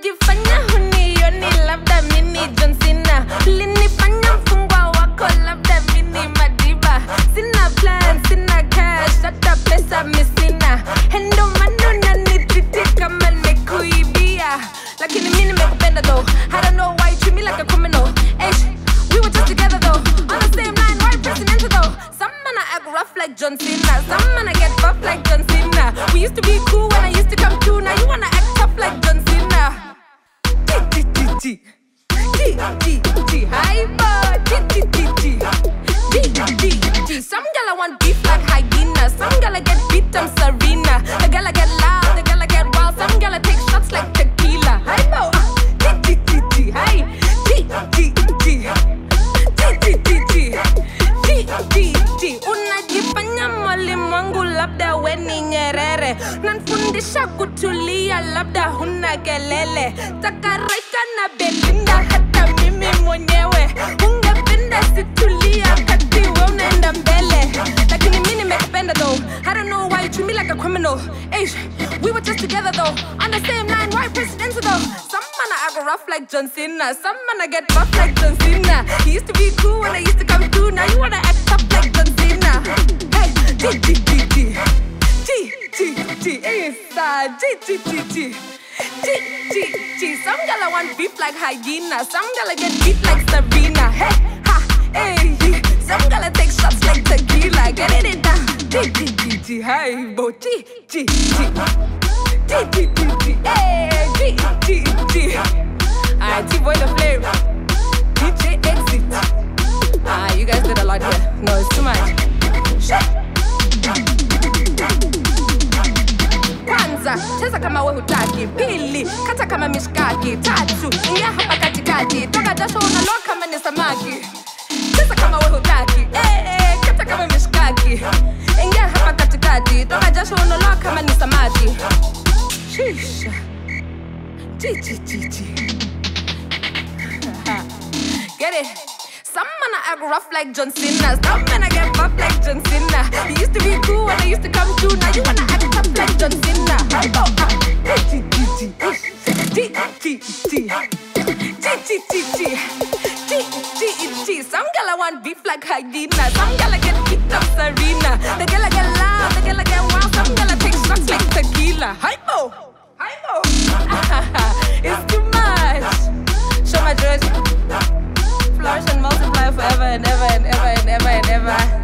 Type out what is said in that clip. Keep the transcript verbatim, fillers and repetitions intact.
Unajifanya hunioni labda mini John Cena. Ulinifanya mfungwa wako labda mini Madiba. Sina plan, sina cash, hata pesa misina. Hendo mano nanitreat kama nimekuibia. Lakini mimi nimekupenda though. I don't know why you treat me like a criminal. Eish, we were just together though. On the same line, why pressing into though? Some man I act rough like John Cena. Some man I get buff like John Cena. We used to be cool when I used to come through. Now you wanna act tough like John Cena. G G G G G G hyper G G G G G G G. Some gala want beef like hyena. Some gala get beat, I'm Serena. The gala get loud, the gala get wild. Some gala take shots like tequila. Hyper G G G G hi G G G G G G G G G. Unajifanya mwalimu wangu labda we ni Nyerere. Nanfundisha kutulia labda huna kelele. Takareka na Belinda hata mimi mwenyewe. Ungependa situlia kati we unaenda mbele. Lakini mimi nimekupenda though. I don't know why you treat me like a criminal. Eish, we were just together though. On the same line, why president though? Some man I act rough like John Cena. Some man I get buff like John Cena. He used to be cool when I used to come through. Now you wanna act tough like John Cena. Hey, G G G G G G G G G G G G G G. Some gala want beef like hyena. Some gala get beat like Serena. Hey, ha, hey. Some gala take shots like tequila. Get it in down. G G G G hi, bo G G G G G G G hey G G G. Alright, T-Boy the Flame, D J Exit. Ah, you guys did a lot here. No, it's too much. Shit. Kwanza, cheza kama we hutaki. Pili, kata kama mishkaki. Tatu, ingia hapa katikati. Toka jasho unaloa kama ni samaki. Cheza kama we hutaki. Eh, eh, kata kama mishkaki. Ingia hapa katikati. Toka jasho unaloa kama ni samaki. Shisha. G G G G. Get it? Some man I act rough like John Cena. Some man I get buff like John Cena. He used to be cool when I used to come through. Now you wanna act tough like John Cena. I go up. G G G G G G G G G G G. Some gala want beef like hyena. Some gala get beat up Serena. The gala get loud, the gala get wild. Some gala take shots like tequila. Hypo, hypo. It's too much. Show my dress. Flourish and multiply forever and ever and ever and ever and ever.